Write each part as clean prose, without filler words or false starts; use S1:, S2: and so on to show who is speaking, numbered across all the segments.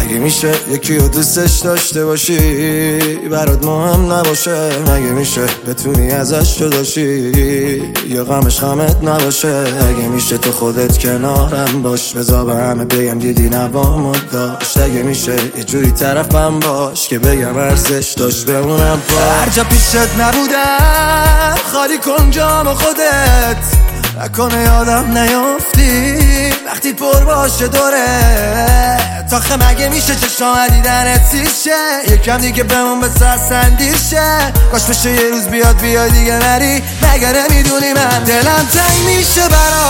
S1: مگه میشه یکی رو دوستش داشته باشی برات مهم نباشه؟ مگه میشه بتونی ازش جداشی یا غمش غمت نباشه؟ مگه میشه تو خودت کنارم باش بذار به همه بگم دیدی نبامو داشت؟ مگه میشه یه جوری طرفم باش که بگم ارزش داشت بمونم پاش؟ هر جا پیشت نبودم خالی کن جام خودت، نکنه یادم نیافتی وقتی پر باشه دوره تاخه. مگه میشه چشام دیدنت سیشه یکم دیگه بمون به سندیشه؟ کاش بشه یه روز بیاد دیگه نری. مگه نمیدونی من دلم تنگ میشه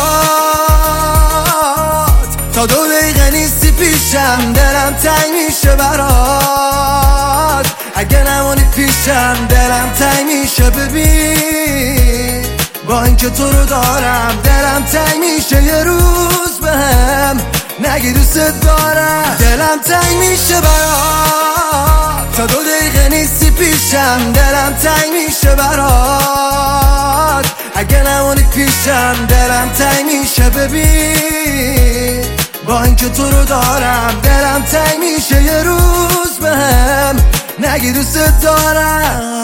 S1: برات تا 2 دقیقه نیستی پیشم؟ دلم تنگ میشه برات اگه نمونی پیشم. دلم تنگ میشه ببین با اینکه تو رو دارم. دلم تنگ میشه یه روز بهم نگی دوست دارم. دلم تنگ میشه برات تا 2 دقیقه نیستی پیشم. دلم تنگ میشه برات اگه نمونی پیشم. دلم تنگ میشه ببین با اینکه تو رو دارم. دلم تنگ میشه یه روز بهم نگی دوست دارم.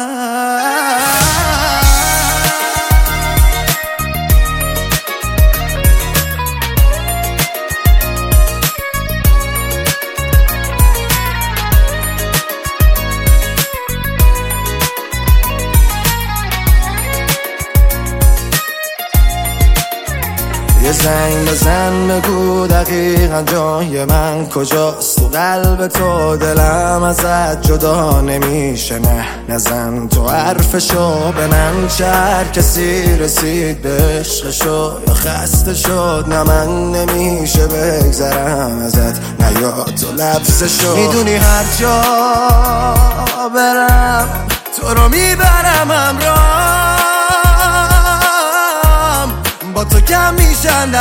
S1: یه زنگ بزن بگو دقیقا جای من کجاست تو قلب تو. دلم ازت جدا نمیشه نه نزن تو حرفشو به من. هر کسی رسید به عشقشو یا خسته شد نه من نمیشه بگذرم ازت نه یا تو لبسشو. میدونی هر جا برم تو رو میبرم همراه با تو کم میشن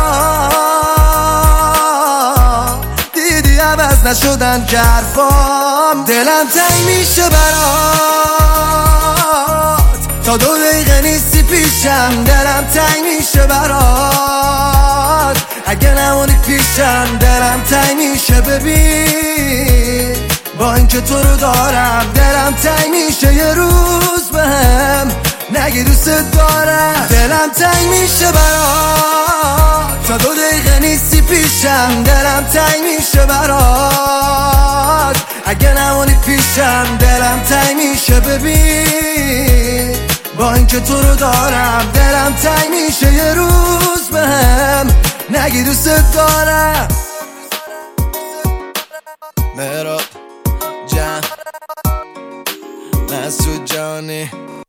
S1: دردام دیدی عوض نشدن که حرفام. دلم تنگ میشه برات تا 2 دقیقه نیستی پیشم. دلم تنگ میشه برات اگه نمونی پیشم. دلم تنگ میشه ببین با اینکه تو رو دارم. دلم تنگ میشه یه روز بهم نگی دوست دارم. دلم تنگ میشه برات تا 2 دقیقه نیستی پیشم. دلم تنگ میشه برات اگه نمونی پیشم. دلم تنگ میشه ببین با اینکه تو رو دارم. دلم تنگ میشه یه روز بهم نگی دوست دارم. مهراب جان مسعود جانی